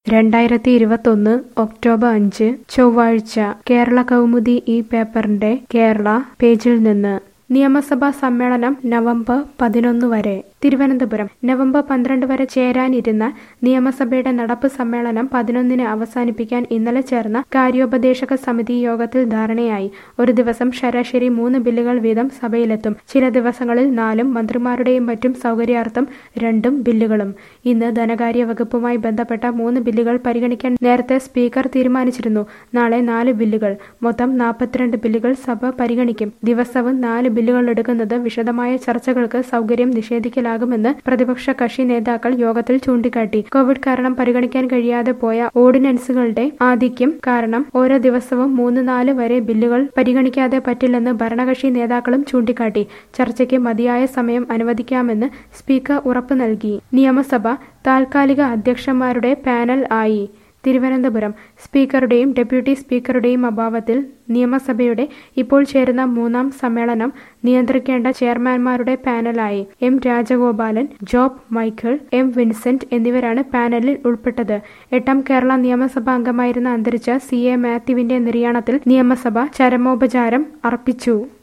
2021 October 5 ചൊവ്വാഴ്ച കേരള കൗമുദി ഈ പേപ്പറിന്റെ കേരള പേജിൽ നിന്ന് നിയമസഭാ സമ്മേളനം നവംബർ 11 വരെ. തിരുവനന്തപുരം നവംബർ 12 വരെ ചേരാനിരുന്ന നിയമസഭയുടെ നടപ്പ് സമ്മേളനം 11-ന് അവസാനിപ്പിക്കാൻ ഇന്നലെ ചേർന്ന കാര്യോപദേശക സമിതി യോഗത്തിൽ ധാരണയായി. ഒരു ദിവസം ശരാശരി 3 ബില്ലുകൾ വീതം സഭയിലെത്തും. ചില ദിവസങ്ങളിൽ 4-ഉം മന്ത്രിമാരുടെയും മറ്റും സൗകര്യാർത്ഥം 2 ബില്ലുകളും. ഇന്ന് ധനകാര്യ വകുപ്പുമായി ബന്ധപ്പെട്ട 3 ബില്ലുകൾ പരിഗണിക്കാൻ നേരത്തെ സ്പീക്കർ തീരുമാനിച്ചിരുന്നു. നാളെ 4 ബില്ലുകൾ. മൊത്തം 42 ബില്ലുകൾ സഭ പരിഗണിക്കും. ദിവസവും 4 ബില്ലുകൾ എടുക്കുന്നത് വിശദമായ ചർച്ചകൾക്ക് സൗകര്യം നിഷേധിക്കലാകുമെന്ന് പ്രതിപക്ഷ കക്ഷി നേതാക്കൾ യോഗത്തിൽ ചൂണ്ടിക്കാട്ടി. കോവിഡ് കാരണം പരിഗണിക്കാൻ കഴിയാതെ പോയ ഓർഡിനൻസുകളുടെ ആധിക്യം കാരണം ഓരോ ദിവസവും 3-4 വരെ ബില്ലുകൾ പരിഗണിക്കാതെ പറ്റില്ലെന്ന് ഭരണകക്ഷി നേതാക്കളും ചൂണ്ടിക്കാട്ടി. ചർച്ചയ്ക്ക് മതിയായ സമയം അനുവദിക്കാമെന്ന് സ്പീക്കർ ഉറപ്പു നൽകി. നിയമസഭ താൽക്കാലിക അധ്യക്ഷന്മാരുടെ പാനൽ ആയി. തിരുവനന്തപുരം സ്പീക്കറുടെയും ഡെപ്യൂട്ടി സ്പീക്കറുടെയും അഭാവത്തിൽ നിയമസഭയുടെ ഇപ്പോൾ ചേരുന്ന 3-ാം സമ്മേളനം നിയന്ത്രിക്കേണ്ട ചെയർമാൻമാരുടെ പാനലായി. എം രാജഗോപാലൻ, ജോബ് മൈക്കിൾ, എം വിൻസെന്റ് എന്നിവരാണ് പാനലിൽ ഉൾപ്പെട്ടത്. 8-ാം കേരള നിയമസഭാ അംഗമായിരുന്ന അന്തരിച്ച CA മാത്യുവിന്റെ നിര്യാണത്തിൽ നിയമസഭ ചരമോപചാരം അർപ്പിച്ചു.